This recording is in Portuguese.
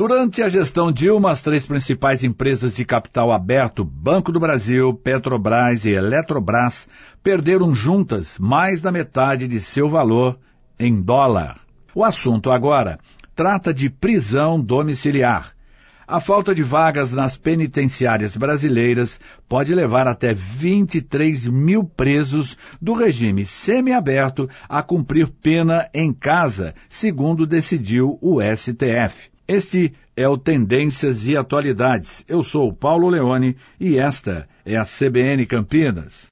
Durante a gestão Dilma, as três principais empresas de capital aberto, Banco do Brasil, Petrobras e Eletrobras, perderam juntas mais da metade de seu valor em dólar. O assunto agora trata de prisão domiciliar. A falta de vagas nas penitenciárias brasileiras pode levar até 23 mil presos do regime semiaberto a cumprir pena em casa, segundo decidiu o STF. Este é o Tendências e Atualidades. Eu sou o Paulo Leone e esta é a CBN Campinas.